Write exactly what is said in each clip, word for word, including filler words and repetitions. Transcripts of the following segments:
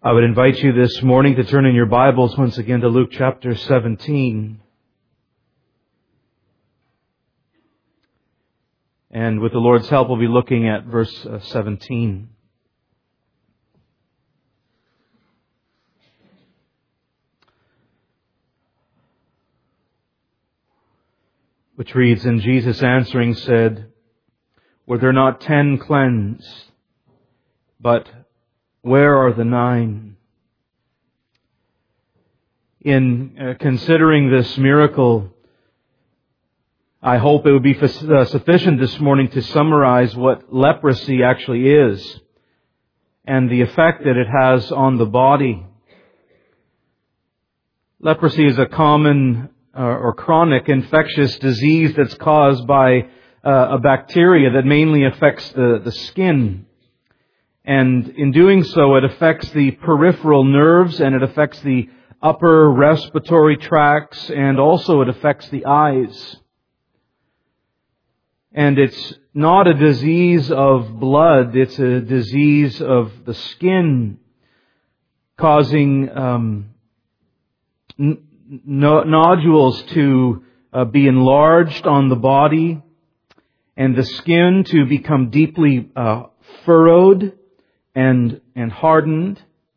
I would invite you this morning to turn in your Bibles once again to Luke chapter seventeen. And with the Lord's help, we'll be looking at verse seventeen. Which reads, "And Jesus answering said, Were there not ten cleansed? But where are the nine?" In uh, considering this miracle, I hope it would be f- uh, sufficient this morning to summarize what leprosy actually is and the effect that it has on the body. Leprosy is a common uh, or chronic infectious disease that's caused by uh, a bacteria that mainly affects the, the skin. And in doing so, it affects the peripheral nerves and it affects the upper respiratory tracts and also it affects the eyes. And it's not a disease of blood, it's a disease of the skin, causing um, n- nodules to uh, be enlarged on the body and the skin to become deeply uh, furrowed and and hardened,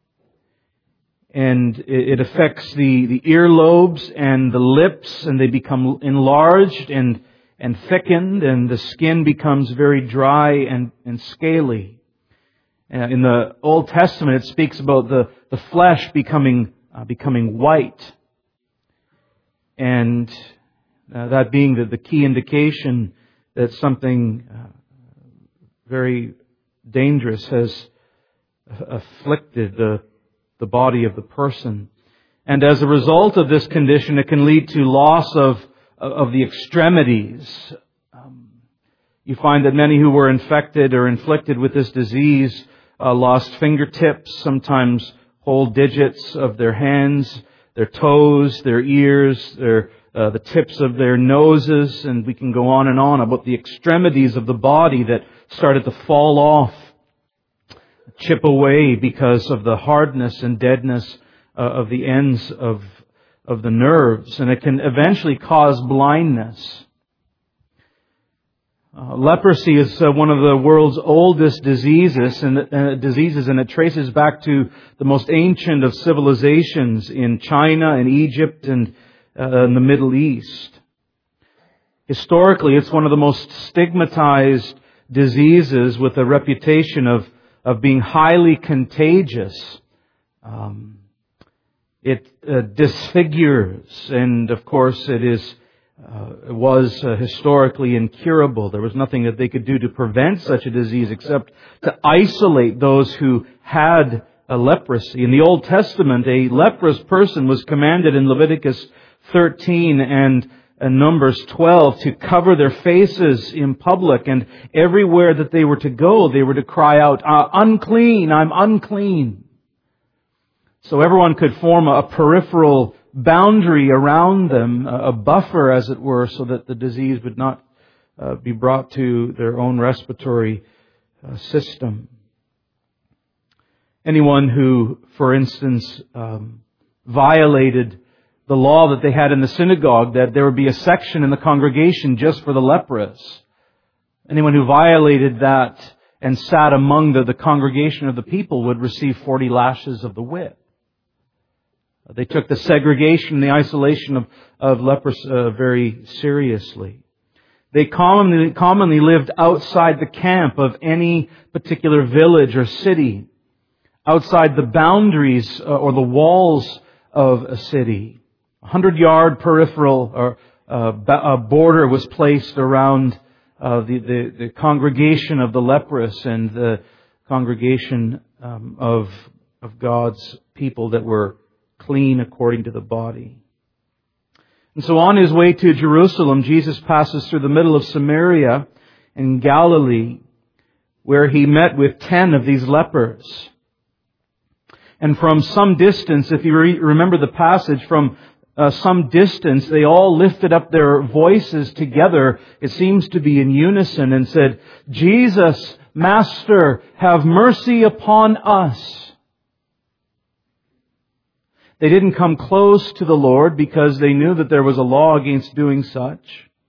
and it affects the, the earlobes and the lips, and they become enlarged and and thickened, and the skin becomes very dry and, and scaly. Uh, in the Old Testament, it speaks about the, the flesh becoming uh, becoming white, and uh, that being the, the key indication that something uh, very dangerous has afflicted the, the body of the person. And as a result of this condition, it can lead to loss of, of the extremities. Um, you find that many who were infected or inflicted with this disease uh, lost fingertips, sometimes whole digits of their hands, their toes, their ears, their uh, the tips of their noses, and we can go on and on about the extremities of the body that started to fall off, chip away because of the hardness and deadness uh, of the ends of of the nerves, and it can eventually cause blindness. Uh, leprosy is uh, one of the world's oldest diseases, and uh, diseases, and it traces back to the most ancient of civilizations in China and Egypt and uh, in the Middle East. Historically, it's one of the most stigmatized diseases with a reputation of of being highly contagious. Um, it uh, disfigures, and of course it is uh, it was uh, historically incurable. There was nothing that they could do to prevent such a disease except to isolate those who had a leprosy. In the Old Testament, a leprous person was commanded in Leviticus thirteen and And Numbers twelve to cover their faces in public, and everywhere that they were to go, they were to cry out, uh, unclean, I'm unclean. So everyone could form a peripheral boundary around them, a buffer as it were, so that the disease would not uh, be brought to their own respiratory uh, system. Anyone who, for instance, um, violated the law that they had in the synagogue, that there would be a section in the congregation just for the leprous. Anyone who violated that and sat among the, the congregation of the people would receive forty lashes of the whip. They took the segregation, the isolation of, of lepers uh, very seriously. They commonly, commonly lived outside the camp of any particular village or city, outside the boundaries uh, or the walls of a city. A hundred-yard peripheral or uh, a border was placed around uh, the, the, the congregation of the leprous and the congregation um, of of God's people that were clean according to the body. And so on His way to Jerusalem, Jesus passes through the middle of Samaria in Galilee, where He met with ten of these lepers. And from some distance, if you re- remember the passage, from Uh, some distance, they all lifted up their voices together, it seems to be in unison, and said, Jesus, Master, have mercy upon us. They didn't come close to the Lord because they knew that there was a law against doing such.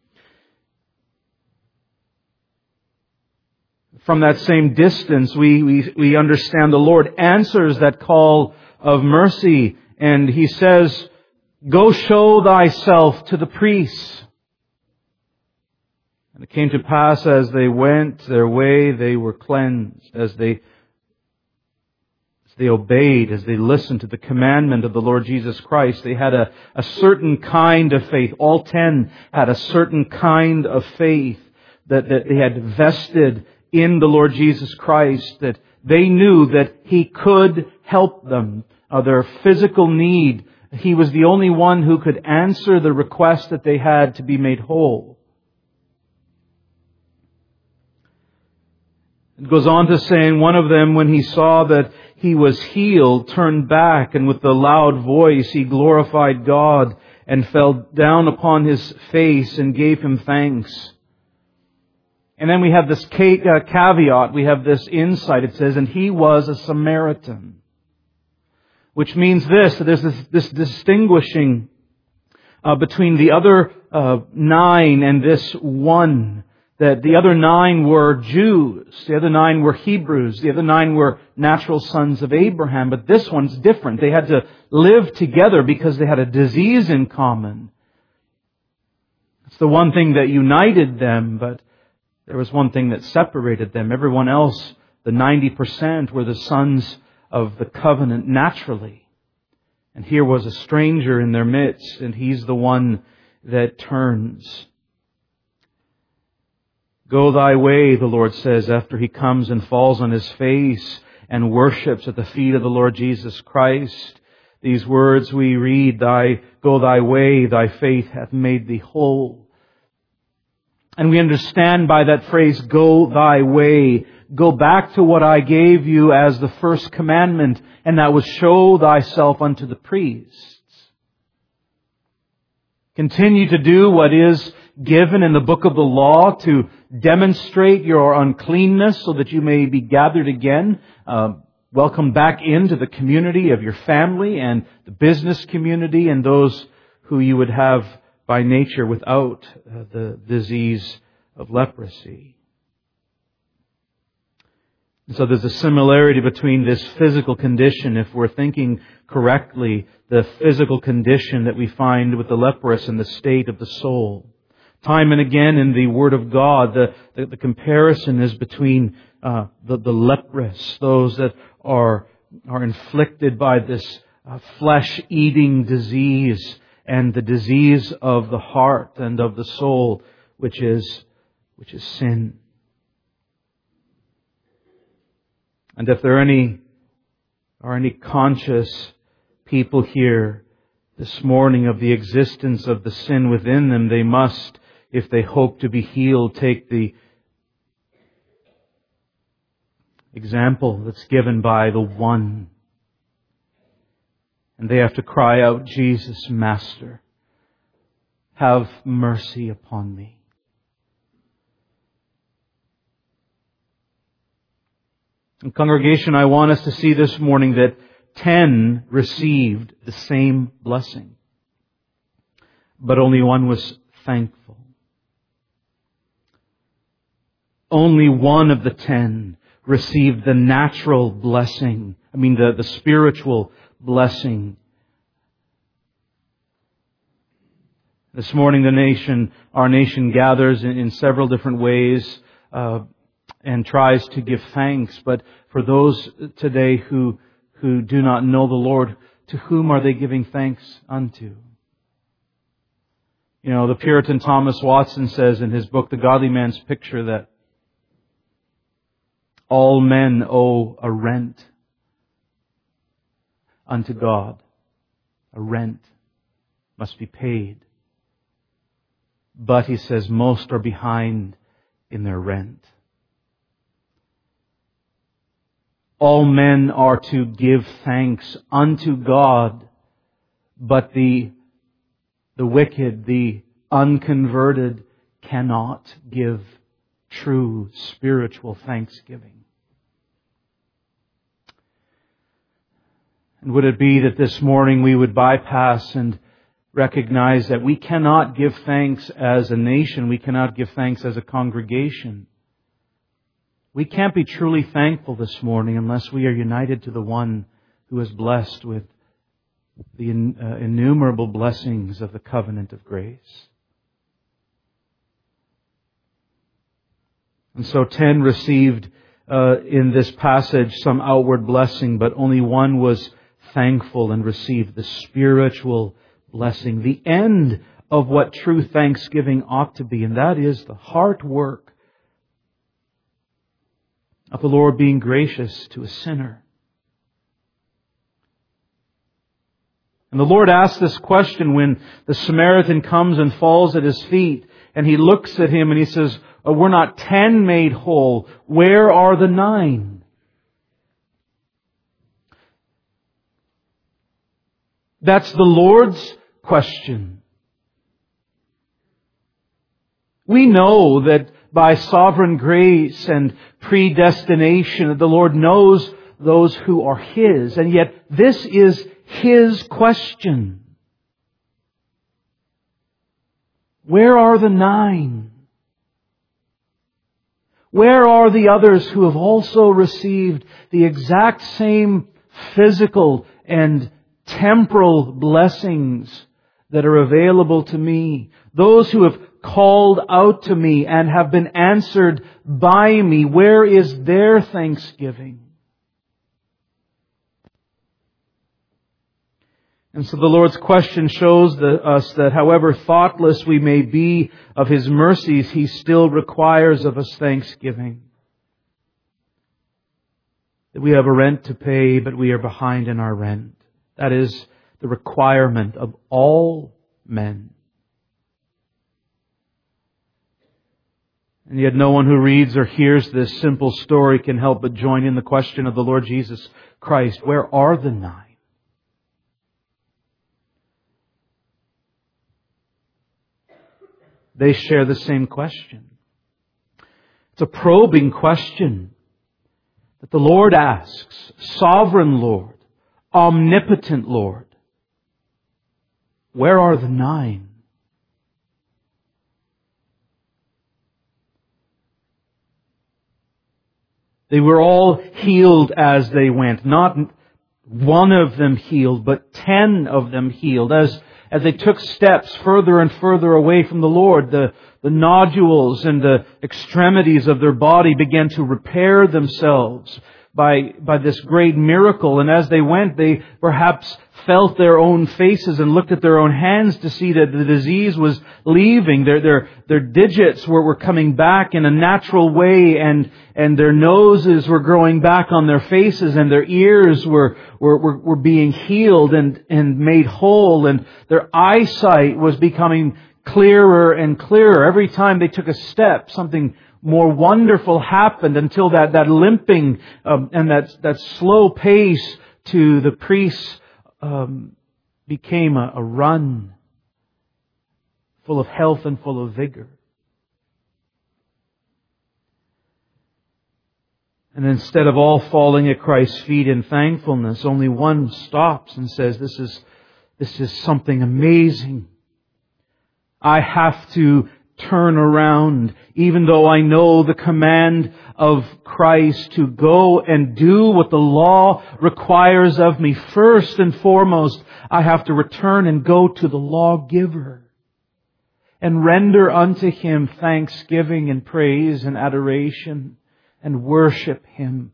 From that same distance, we, we, we understand the Lord answers that call of mercy. And He says, "Go show thyself to the priests." And it came to pass as they went their way, they were cleansed. As they, as they obeyed, as they listened to the commandment of the Lord Jesus Christ, they had a, a certain kind of faith. All ten had a certain kind of faith that, that they had vested in the Lord Jesus Christ, that they knew that He could help them. Uh, their physical need, He was the only one who could answer the request that they had to be made whole. It goes on to say, and one of them, when he saw that he was healed, turned back, and with a loud voice he glorified God and fell down upon his face and gave Him thanks. And then we have this caveat, we have this insight. It says, and he was a Samaritan. Which means this, that there's this, this distinguishing uh, between the other uh, nine and this one. That the other nine were Jews, the other nine were Hebrews, the other nine were natural sons of Abraham. But this one's different. They had to live together because they had a disease in common. It's the one thing that united them, but there was one thing that separated them. Everyone else, the ninety percent, were the sons of the covenant naturally. And here was a stranger in their midst, and He's the one that turns. Go thy way, the Lord says, after He comes and falls on His face and worships at the feet of the Lord Jesus Christ. These words we read, "Thy go thy way, thy faith hath made thee whole." And we understand by that phrase, "go thy way," go back to what I gave you as the first commandment, and that was show thyself unto the priests. Continue to do what is given in the book of the law to demonstrate your uncleanness so that you may be gathered again, uh, welcomed back into the community of your family and the business community and those who you would have by nature without uh, the disease of leprosy. And so there's a similarity between this physical condition, if we're thinking correctly, the physical condition that we find with the leprous and the state of the soul. Time and again in the Word of God, the, the, the comparison is between uh, the, the leprous, those that are, are inflicted by this uh, flesh-eating disease, and the disease of the heart and of the soul, which is, which is sin. And if there are any, are any conscious people here this morning of the existence of the sin within them, they must, if they hope to be healed, take the example that's given by the one. And they have to cry out, "Jesus, Master, have mercy upon me." And congregation, I want us to see this morning that ten received the same blessing, but only one was thankful. Only one of the ten received the natural blessing, I mean the, the spiritual blessing. This morning the nation, our nation gathers in, in several different ways uh, and tries to give thanks. But for those today who who do not know the Lord, to whom are they giving thanks unto? You know, the Puritan Thomas Watson says in his book, The Godly Man's Picture, that all men owe a rent unto God. A rent must be paid. But, he says, most are behind in their rent. All men are to give thanks unto God, but the, the wicked, the unconverted, cannot give true spiritual thanksgiving. And would it be that this morning we would bypass and recognize that we cannot give thanks as a nation, we cannot give thanks as a congregation. We can't be truly thankful this morning unless we are united to the One who is blessed with the uh, innumerable blessings of the covenant of grace. And so ten received uh, in this passage some outward blessing, but only one was thankful and received the spiritual blessing, the end of what true thanksgiving ought to be, and that is the heart work of the Lord being gracious to a sinner. And the Lord asks this question when the Samaritan comes and falls at His feet, and He looks at him and He says, oh, we're not ten made whole. Where are the nine? That's the Lord's question. We know that by sovereign grace and predestination, that the Lord knows those who are His. And yet this is His question. Where are the nine? Where are the others who have also received the exact same physical and temporal blessings that are available to me? Those who have called out to me and have been answered by me. Where is their thanksgiving? And so the Lord's question shows the, us that however thoughtless we may be of His mercies, He still requires of us thanksgiving. That we have a rent to pay, but we are behind in our rent. That is the requirement of all men. And yet no one who reads or hears this simple story can help but join in the question of the Lord Jesus Christ. Where are the nine? They share the same question. It's a probing question that the Lord asks. Sovereign Lord, omnipotent Lord, where are the nine? They were all healed as they went. Not one of them healed, but ten of them healed. As As they took steps further and further away from the Lord, the, the nodules and the extremities of their body began to repair themselves by, by this great miracle. And as they went, they perhaps felt their own faces and looked at their own hands to see that the disease was leaving. Their, their, their digits were, were coming back in a natural way, and, and their noses were growing back on their faces, and their ears were, were, were, were being healed and, and made whole, and their eyesight was becoming clearer and clearer. Every time they took a step, something more wonderful happened, until that, that limping um, and that, that slow pace to the priests um, became a, a run full of health and full of vigor. And instead of all falling at Christ's feet in thankfulness, only one stops and says, this is, this is something amazing. I have to turn around, even though I know the command of Christ to go and do what the law requires of me. First and foremost, I have to return and go to the lawgiver and render unto Him thanksgiving and praise and adoration and worship Him.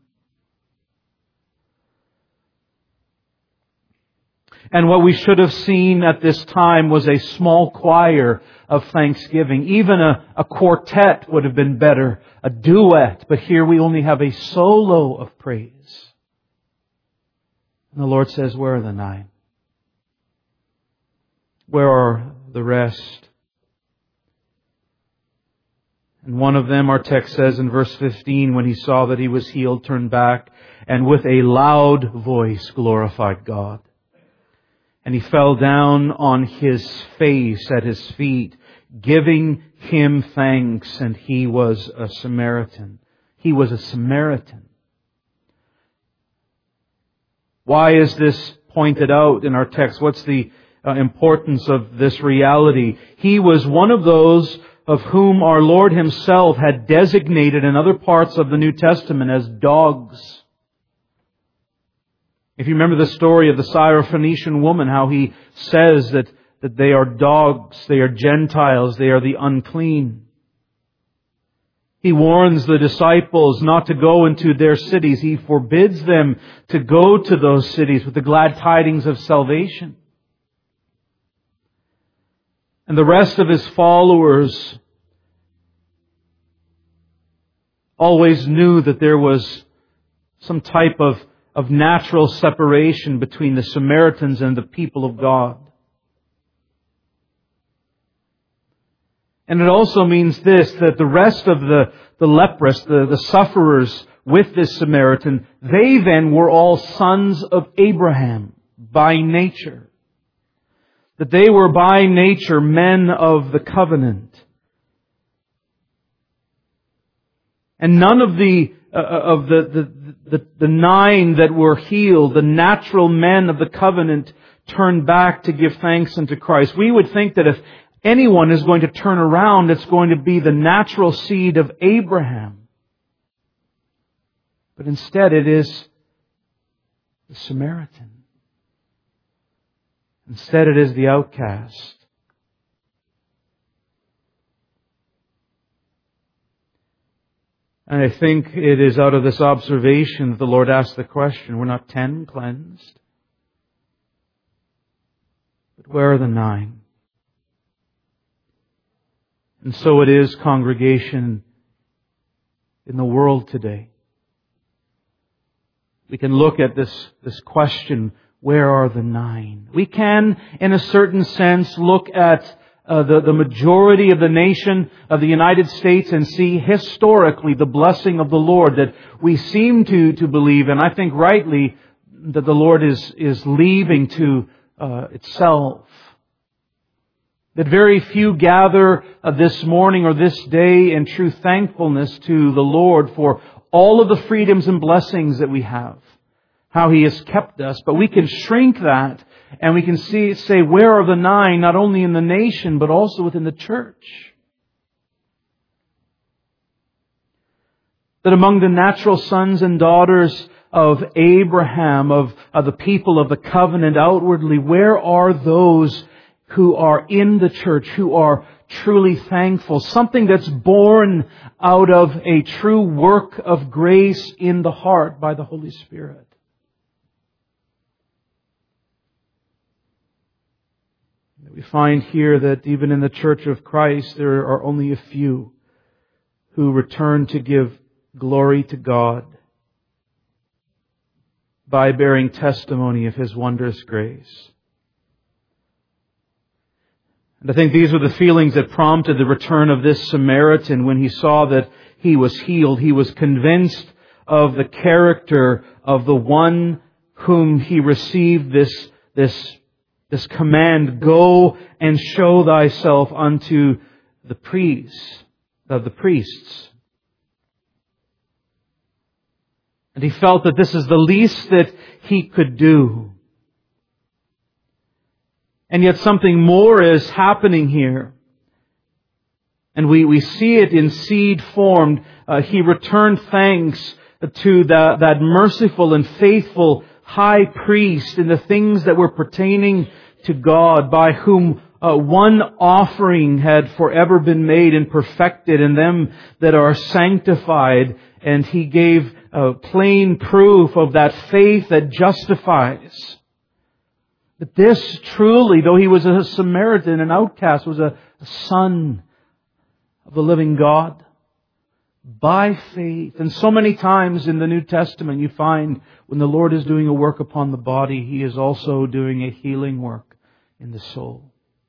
And what we should have seen at this time was a small choir of thanksgiving. Even a, a quartet would have been better, a duet. But here we only have a solo of praise. And the Lord says, where are the nine? Where are the rest? And one of them, our text says in verse fifteen, when he saw that he was healed, turned back and with a loud voice glorified God. And he fell down on his face at His feet, giving Him thanks. And he was a Samaritan. He was a Samaritan. Why is this pointed out in our text. What's the uh, importance of this reality? He was one of those of whom our Lord Himself had designated in other parts of the New Testament as dogs. If you remember the story of the Syrophoenician woman, how He says that, that they are dogs, they are Gentiles, they are the unclean. He warns the disciples not to go into their cities. He forbids them to go to those cities with the glad tidings of salvation. And the rest of His followers always knew that there was some type of, of natural separation between the Samaritans and the people of God. And it also means this, that the rest of the, the leprous, the, the sufferers with this Samaritan, they then were all sons of Abraham by nature. That they were by nature men of the covenant. And none of the uh, of the, the, the, the nine that were healed, the natural men of the covenant, turned back to give thanks unto Christ. We would think that if anyone is going to turn around, it's going to be the natural seed of Abraham. But instead it is the Samaritan. Instead it is the outcast. And I think it is out of this observation that the Lord asked the question, were not ten cleansed? But where are the nine? And so it is, congregation, in the world today. We can look at this, this question, where are the nine? We can, in a certain sense, look at uh, the, the majority of the nation of the United States and see historically the blessing of the Lord that we seem to, to believe, and I think rightly, that the Lord is, is leaving to uh, itself. That very few gather uh, this morning or this day in true thankfulness to the Lord for all of the freedoms and blessings that we have. How He has kept us. But we can shrink that and we can see, say, where are the nine, not only in the nation, but also within the church? That among the natural sons and daughters of Abraham, of, of the people of the covenant outwardly, where are those who are in the church, who are truly thankful? Something that's born out of a true work of grace in the heart by the Holy Spirit. We find here that even in the Church of Christ, there are only a few who return to give glory to God by bearing testimony of His wondrous grace. And I think these were the feelings that prompted the return of this Samaritan when he saw that he was healed. He was convinced of the character of the one whom he received this, this, this command, go and show thyself unto the priests, of the priests. And he felt that this is the least that he could do. And yet something more is happening here. And we, we see it in seed form. Uh, he returned thanks to the, that merciful and faithful high priest in the things that were pertaining to God, by whom uh, one offering had forever been made and perfected, and them that are sanctified. And he gave uh, plain proof of that faith that justifies. That this truly, though he was a Samaritan, an outcast, was a, a son of the living God. By faith. And so many times in the New Testament you find when the Lord is doing a work upon the body, He is also doing a healing work in the soul.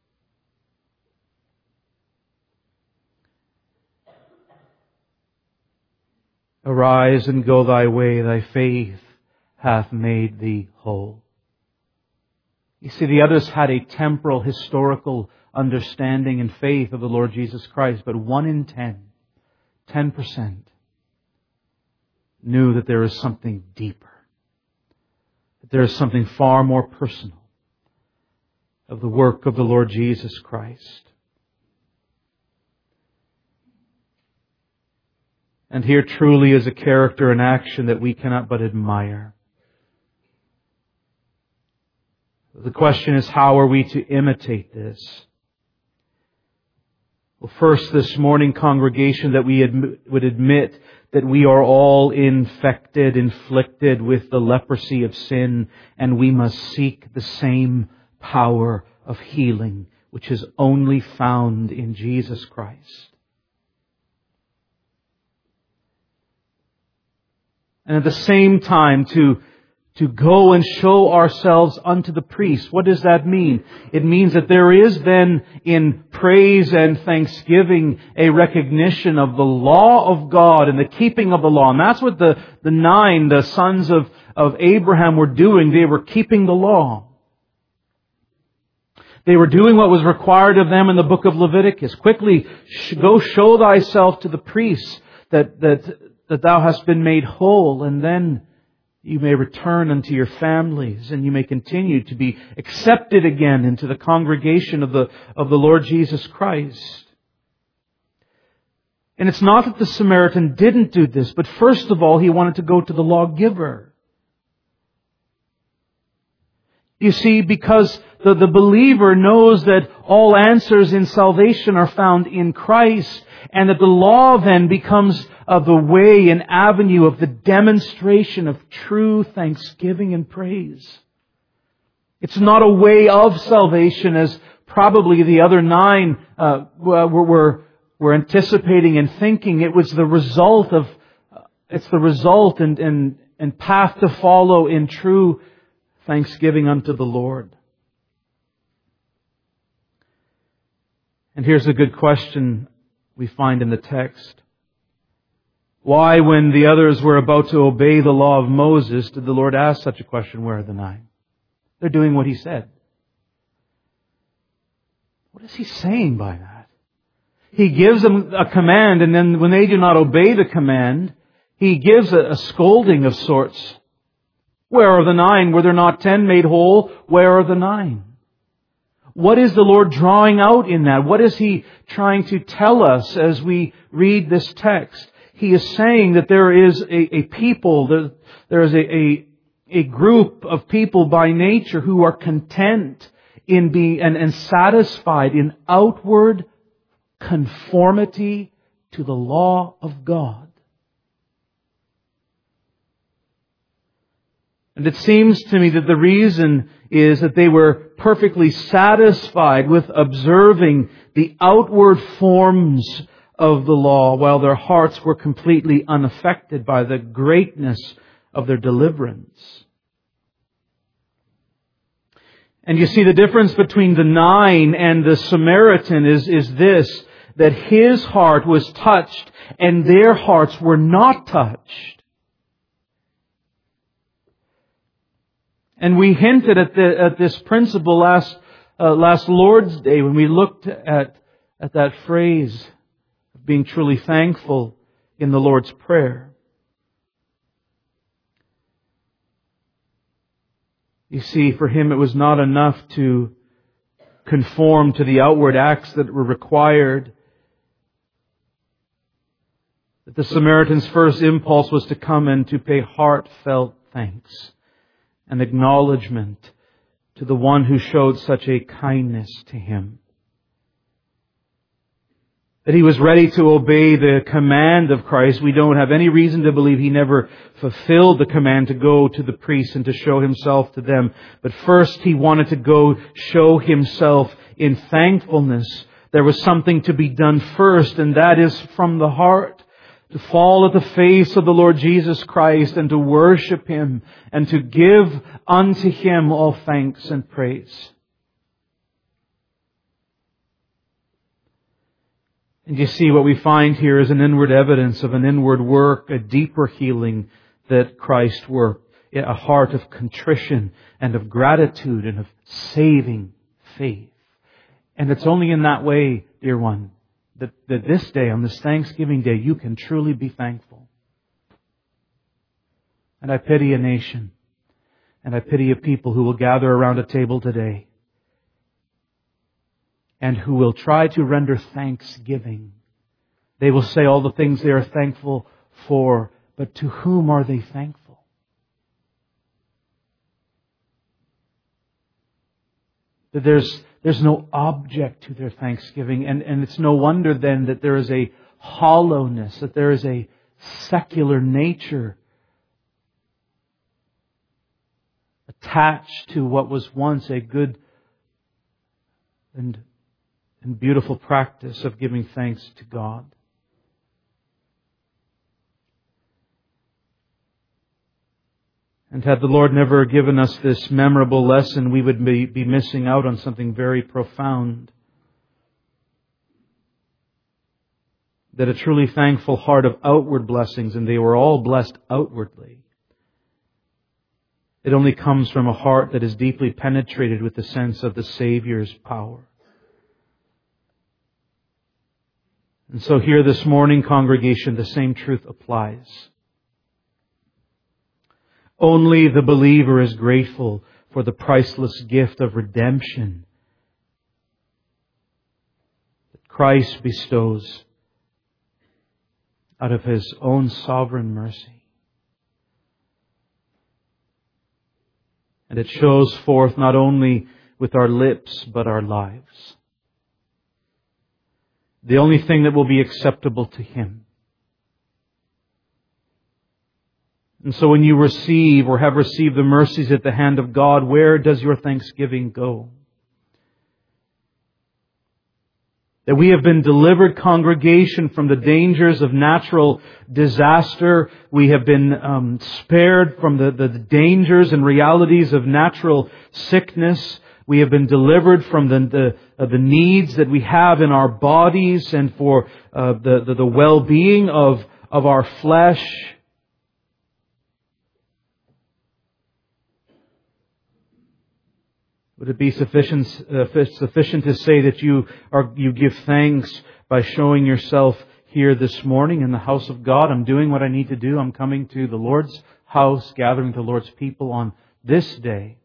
Arise and go thy way, thy faith hath made thee whole. You see, the others had a temporal, historical understanding and faith of the Lord Jesus Christ, but one in ten, ten percent, knew that there is something deeper. That there is something far more personal of the work of the Lord Jesus Christ. And here truly is a character and action that we cannot but admire. The question is, how are we to imitate this? Well, first this morning, congregation, that we admit, would admit that we are all infected, inflicted with the leprosy of sin, and we must seek the same power of healing, which is only found in Jesus Christ. And at the same time, to, to go and show ourselves unto the priest. What does that mean? It means that there is then in praise and thanksgiving a recognition of the law of God and the keeping of the law. And that's what the, the nine, the sons of, of Abraham were doing. They were keeping the law. They were doing what was required of them in the book of Leviticus. Quickly, go show thyself to the priest that, that, that thou hast been made whole, and then you may return unto your families, and you may continue to be accepted again into the congregation of the, of the Lord Jesus Christ. And it's not that the Samaritan didn't do this, but first of all, he wanted to go to the lawgiver. You see, because the, the believer knows that all answers in salvation are found in Christ, and that the law then becomes of the way and avenue of the demonstration of true thanksgiving and praise. It's not a way of salvation as probably the other nine uh, were, were, were anticipating and thinking. It was the result of, uh, it's the result and, and, and path to follow in true thanksgiving unto the Lord. And here's a good question we find in the text. Why, when the others were about to obey the law of Moses, did the Lord ask such a question, where are the nine? They're doing what He said. What is He saying by that? He gives them a command, and then when they do not obey the command, He gives a, a scolding of sorts. Where are the nine? Were there not ten made whole? Where are the nine? What is the Lord drawing out in that? What is He trying to tell us as we read this text? He is saying that there is a, a people, there, there is a, a, a group of people by nature who are content in being and, and satisfied in outward conformity to the law of God. And it seems to me that the reason is that they were perfectly satisfied with observing the outward forms of the law, while their hearts were completely unaffected by the greatness of their deliverance. And you see, the difference between the nine and the Samaritan is, is this, that his heart was touched and their hearts were not touched. And we hinted at, the, at this principle last, uh, last Lord's Day when we looked at, at that phrase, being truly thankful in the Lord's Prayer. You see, for him it was not enough to conform to the outward acts that were required. That the Samaritan's first impulse was to come and to pay heartfelt thanks and acknowledgement to the one who showed such a kindness to him. That he was ready to obey the command of Christ. We don't have any reason to believe he never fulfilled the command to go to the priests and to show himself to them. But first he wanted to go show himself in thankfulness. There was something to be done first, and that is from the heart. To fall at the face of the Lord Jesus Christ and to worship Him and to give unto Him all thanks and praise. And you see, what we find here is an inward evidence of an inward work, a deeper healing that Christ worked. A heart of contrition and of gratitude and of saving faith. And it's only in that way, dear one, that, that this day, on this Thanksgiving Day, you can truly be thankful. And I pity a nation And I pity a people who will gather around a table today and who will try to render thanksgiving. They will say all the things they are thankful for, but to whom are they thankful? That there's, there's no object to their thanksgiving, and, and it's no wonder then that there is a hollowness, that there is a secular nature attached to what was once a good and, and beautiful practice of giving thanks to God. And had the Lord never given us this memorable lesson, we would be, be missing out on something very profound. That a truly thankful heart of outward blessings, and they were all blessed outwardly, it only comes from a heart that is deeply penetrated with the sense of the Savior's power. And so here this morning, congregation, the same truth applies. Only the believer is grateful for the priceless gift of redemption that Christ bestows out of His own sovereign mercy. And it shows forth not only with our lips, but our lives. The only thing that will be acceptable to Him. And so when you receive or have received the mercies at the hand of God, where does your thanksgiving go? That we have been delivered, congregation, from the dangers of natural disaster. We have been um, spared from the, the dangers and realities of natural sickness. We have been delivered from the the, uh, the needs that we have in our bodies and for uh, the, the, the well-being of, of our flesh. Would it be sufficient uh, sufficient to say that you are you give thanks by showing yourself here this morning in the house of God? I'm doing what I need to do. I'm coming to the Lord's house, gathering the Lord's people on this day,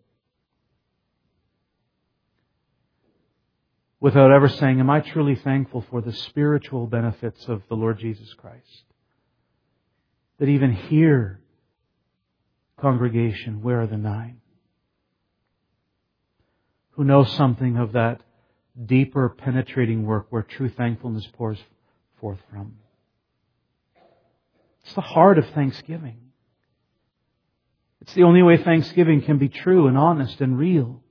without ever saying, am I truly thankful for the spiritual benefits of the Lord Jesus Christ? That even here, congregation, where are the nine? Who know something of that deeper penetrating work where true thankfulness pours forth from. It's the heart of thanksgiving. It's the only way thanksgiving can be true and honest and real.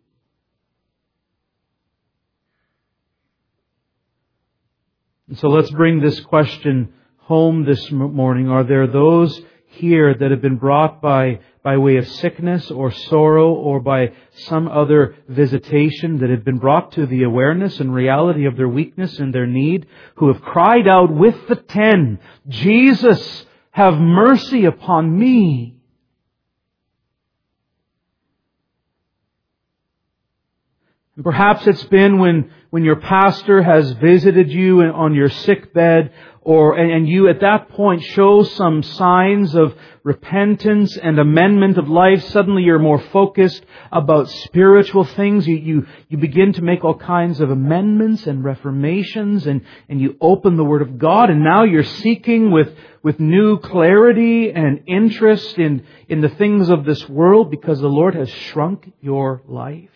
And so let's bring this question home this morning. Are there those here that have been brought by, by way of sickness or sorrow or by some other visitation, that have been brought to the awareness and reality of their weakness and their need, who have cried out with the ten, Jesus, have mercy upon me? And perhaps it's been when, when your pastor has visited you on your sick bed, or and you at that point show some signs of repentance and amendment of life. Suddenly you're more focused about spiritual things. You, you, you begin to make all kinds of amendments and reformations, and, and you open the Word of God, and now you're seeking with, with new clarity and interest in, in the things of this world because the Lord has shrunk your life.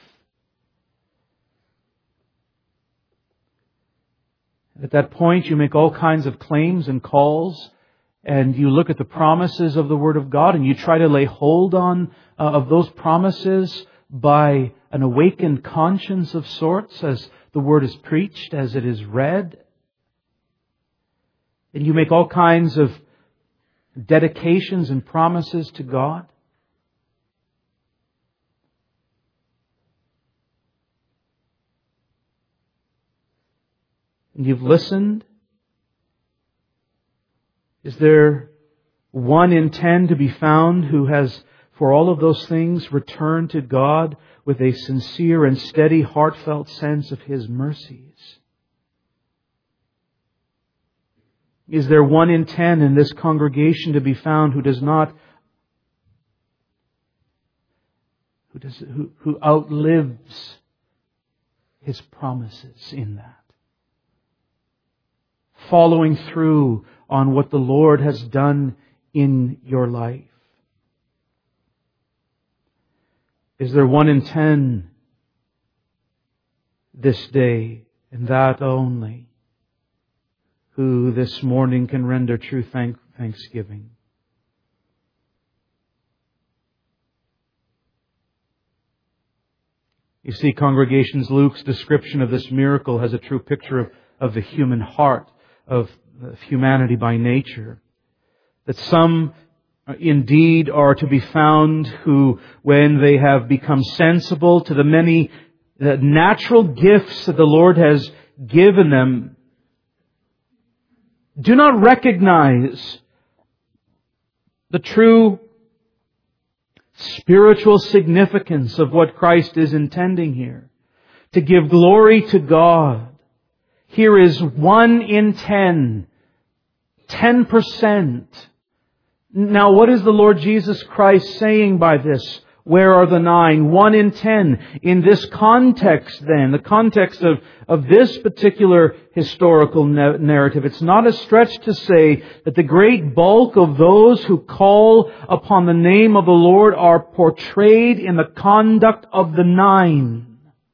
At that point, you make all kinds of claims and calls, and you look at the promises of the Word of God, and you try to lay hold on uh, of those promises by an awakened conscience of sorts, as the Word is preached, as it is read. And you make all kinds of dedications and promises to God. And you've listened. Is there one in ten to be found who has, for all of those things, returned to God with a sincere and steady, heartfelt sense of His mercies? Is there one in ten in this congregation to be found who does not does, who, who outlives His promises in that. Following through on what the Lord has done in your life. Is there one in ten this day, and that only, who this morning can render true thank- thanksgiving? You see, congregations, Luke's description of this miracle has a true picture of, of the human heart, of, of humanity by nature. That some indeed are to be found who, when they have become sensible to the many the natural gifts that the Lord has given them, do not recognize the true spiritual significance of what Christ is intending here. To give glory to God. Here is one in ten. Ten percent. Now, what is the Lord Jesus Christ saying by this? Where are the nine? One in ten. In this context then, the context of, of this particular historical na- narrative, it's not a stretch to say that the great bulk of those who call upon the name of the Lord are portrayed in the conduct of the nine.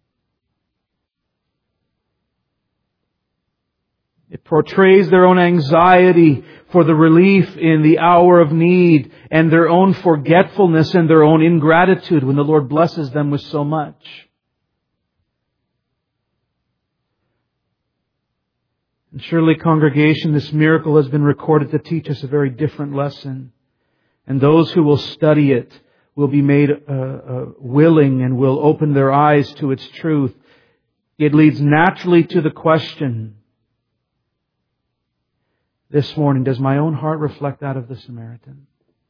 It portrays their own anxiety for the relief in the hour of need and their own forgetfulness and their own ingratitude when the Lord blesses them with so much. And surely, congregation, this miracle has been recorded to teach us a very different lesson. And those who will study it will be made uh, uh, willing and will open their eyes to its truth. It leads naturally to the question this morning, does my own heart reflect that of the Samaritan?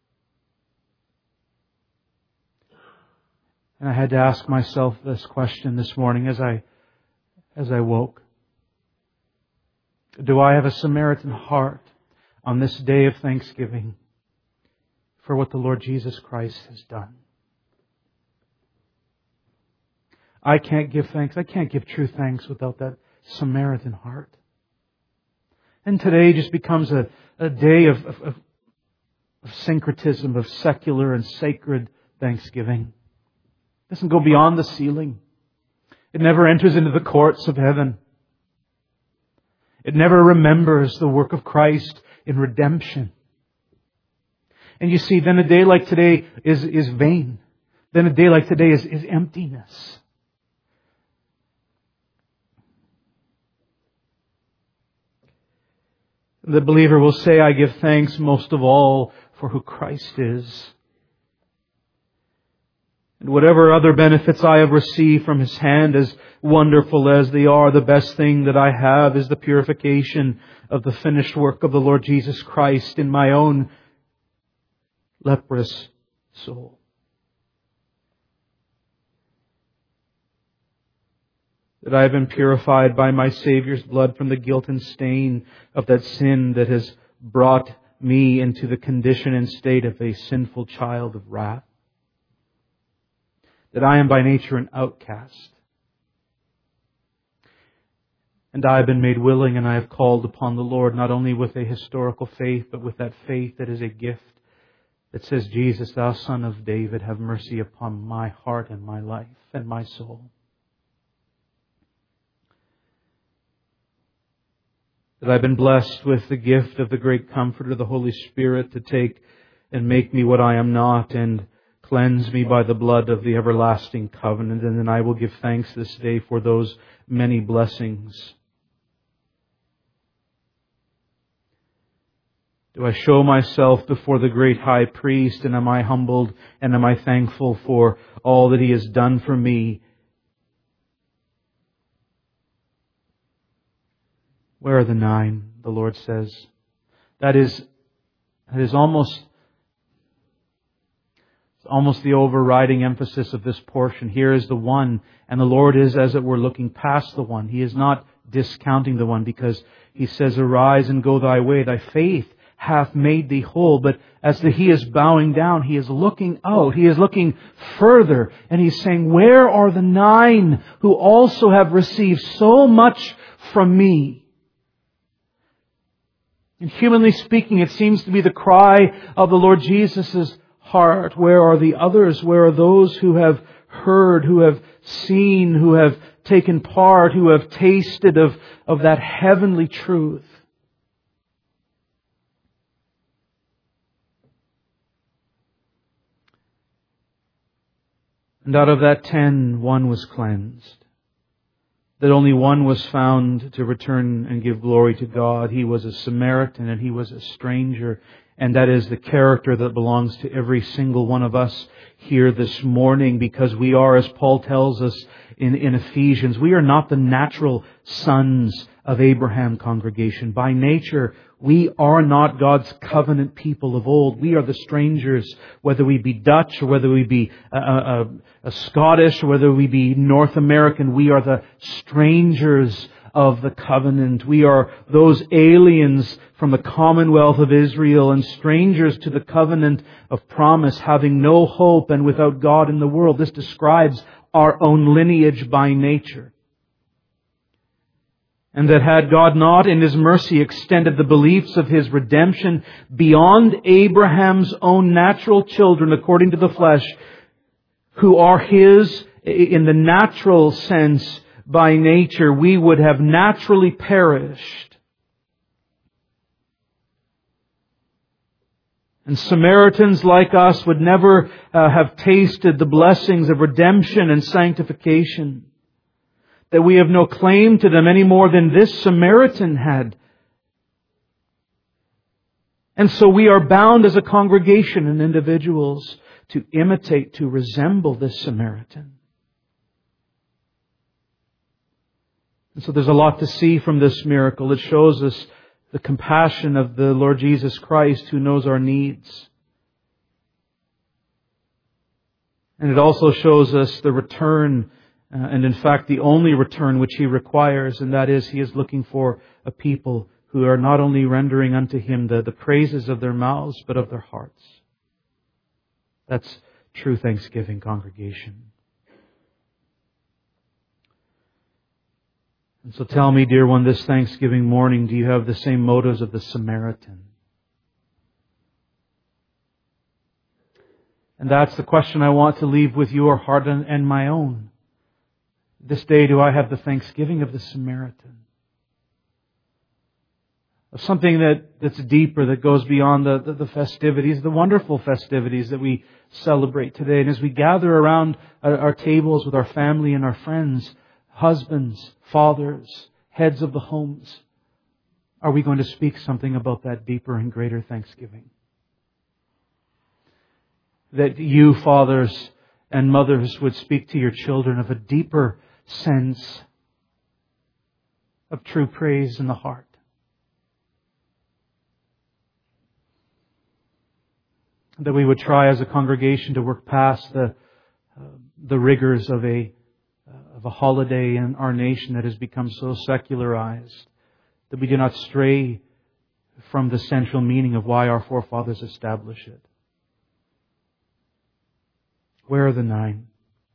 And I had to ask myself this question this morning as I, as I woke. Do I have a Samaritan heart on this day of thanksgiving for what the Lord Jesus Christ has done? I can't give thanks. I can't give true thanks without that Samaritan heart. And today just becomes a, a day of, of, of syncretism, of secular and sacred thanksgiving. It doesn't go beyond the ceiling. It never enters into the courts of heaven. It never remembers the work of Christ in redemption. And you see, then a day like today is, is vain. Then a day like today is, is emptiness. The believer will say, I give thanks most of all for who Christ is. And whatever other benefits I have received from His hand, as wonderful as they are, the best thing that I have is the purification of the finished work of the Lord Jesus Christ in my own leprous soul. That I have been purified by my Savior's blood from the guilt and stain of that sin that has brought me into the condition and state of a sinful child of wrath. That I am by nature an outcast. And I have been made willing, and I have called upon the Lord not only with a historical faith, but with that faith that is a gift that says, Jesus, thou Son of David, have mercy upon my heart and my life and my soul. That I've been blessed with the gift of the great Comforter, the Holy Spirit, to take and make me what I am not and cleanse me by the blood of the everlasting covenant. And then I will give thanks this day for those many blessings. Do I show myself before the great high priest, and am I humbled and am I thankful for all that He has done for me? Where are the nine? The Lord says. That is, that is almost, almost the overriding emphasis of this portion. Here is the one, and the Lord is, as it were, looking past the one. He is not discounting the one, because He says, arise and go thy way. Thy faith hath made thee whole. But as the, he is bowing down, he is looking out. He is looking further. And he's saying, where are the nine who also have received so much from me? And humanly speaking, it seems to be the cry of the Lord Jesus' heart. Where are the others? Where are those who have heard, who have seen, who have taken part, who have tasted of, of that heavenly truth? And out of that ten, one was cleansed. That only one was found to return and give glory to God. He was a Samaritan and he was a stranger. And that is the character that belongs to every single one of us here this morning, because we are, as Paul tells us in, in Ephesians, we are not the natural sons of Abraham, congregation. By nature, we are not God's covenant people of old. We are the strangers, whether we be Dutch or whether we be uh, uh, uh, Scottish or whether we be North American. We are the strangers of the covenant. We are those aliens from the commonwealth of Israel and strangers to the covenant of promise, having no hope and without God in the world. This describes our own lineage by nature. And that had God not in His mercy extended the beliefs of His redemption beyond Abraham's own natural children according to the flesh, who are His in the natural sense by nature, we would have naturally perished. And Samaritans like us would never uh, have tasted the blessings of redemption and sanctification. That we have no claim to them any more than this Samaritan had. And so we are bound as a congregation and individuals to imitate, to resemble this Samaritan. And so there's a lot to see from this miracle. It shows us the compassion of the Lord Jesus Christ, who knows our needs. And it also shows us the return, uh, and in fact the only return which He requires, and that is He is looking for a people who are not only rendering unto Him the, the praises of their mouths, but of their hearts. That's true thanksgiving, congregation. And so tell me, dear one, this Thanksgiving morning, do you have the same motives of the Samaritan? And that's the question I want to leave with your heart and, and my own. This day, do I have the thanksgiving of the Samaritan? Of something that, that's deeper, that goes beyond the, the, the festivities, the wonderful festivities that we celebrate today. And as we gather around our, our tables with our family and our friends, husbands, fathers, heads of the homes, are we going to speak something about that deeper and greater thanksgiving? That you, fathers and mothers, would speak to your children of a deeper sense of true praise in the heart. That we would try as a congregation to work past the, uh, the rigors of a of a holiday in our nation that has become so secularized, that we do not stray from the central meaning of why our forefathers established it. Where are the nine?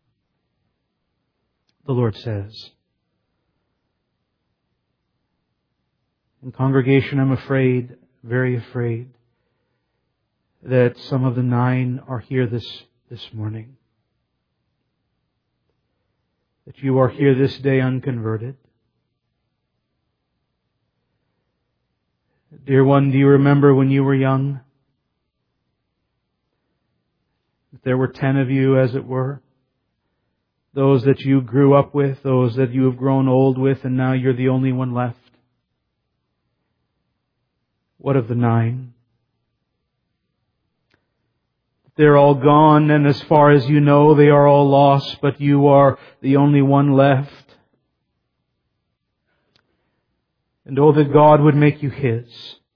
The Lord says. And congregation, I'm afraid, very afraid, that some of the nine are here this, this morning. That you are here this day unconverted. Dear one, do you remember when you were young? There were ten of you, as it were. Those that you grew up with, those that you have grown old with, and now you're the only one left. What of the nine? They're all gone, and as far as you know, they are all lost, but you are the only one left. And oh, that God would make you His.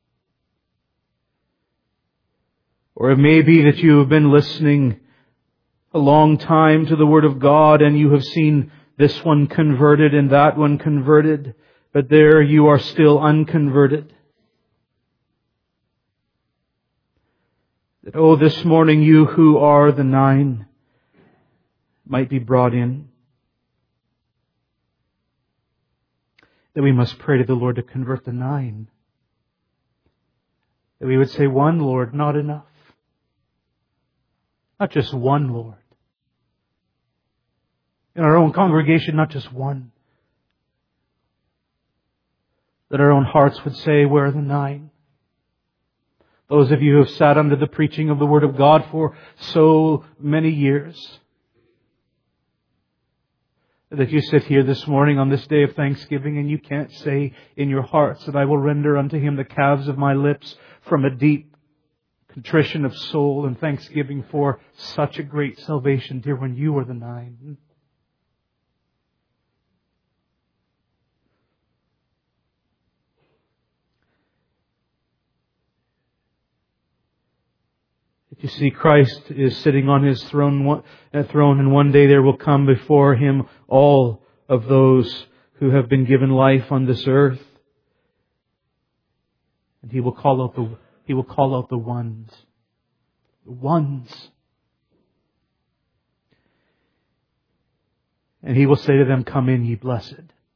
Or it may be that you have been listening a long time to the Word of God, and you have seen this one converted and that one converted, but there you are still unconverted. That, oh, this morning you who are the nine might be brought in. That we must pray to the Lord to convert the nine. That we would say, one Lord, not enough. Not just one Lord. In our own congregation, not just one. That our own hearts would say, where are the nine? Those of you who have sat under the preaching of the Word of God for so many years. That you sit here this morning on this day of Thanksgiving and you can't say in your hearts that I will render unto Him the calves of my lips from a deep contrition of soul and thanksgiving for such a great salvation, dear, when you are the nine. You see, Christ is sitting on His throne, throne, and one day there will come before Him all of those who have been given life on this earth. And He will call out the, He will call out the ones. The ones. And He will say to them, come in, ye blessed.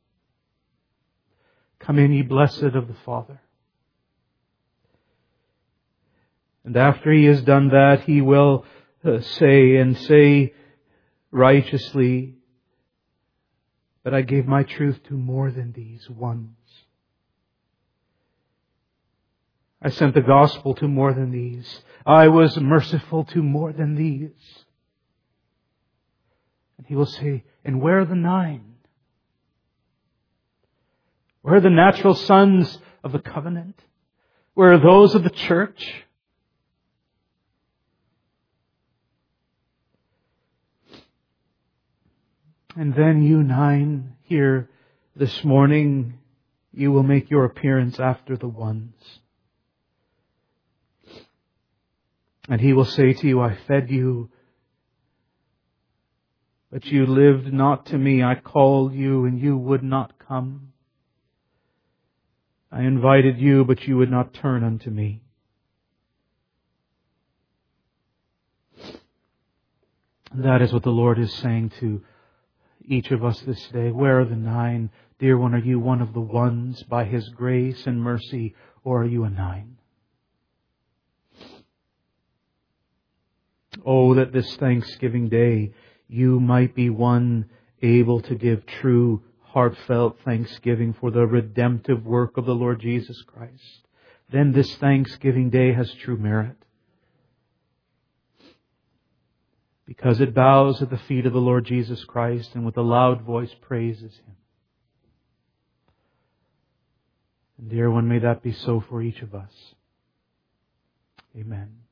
Come in, ye blessed of the Father. And after He has done that, He will uh, say and say righteously that I gave my truth to more than these ones. I sent the gospel to more than these. I was merciful to more than these. And He will say, and where are the nine? Where are the natural sons of the covenant? Where are those of the church? And then you nine here this morning, you will make your appearance after the ones. And He will say to you, I fed you, but you lived not to me. I called you and you would not come. I invited you, but you would not turn unto me. That is what the Lord is saying to each of us this day. Where are the nine? Dear one, are you one of the ones by His grace and mercy, or are you a nine? Oh, that this Thanksgiving Day you might be one able to give true, heartfelt thanksgiving for the redemptive work of the Lord Jesus Christ. Then this Thanksgiving Day has true merit. Because it bows at the feet of the Lord Jesus Christ and with a loud voice praises Him. And dear one, may that be so for each of us. Amen.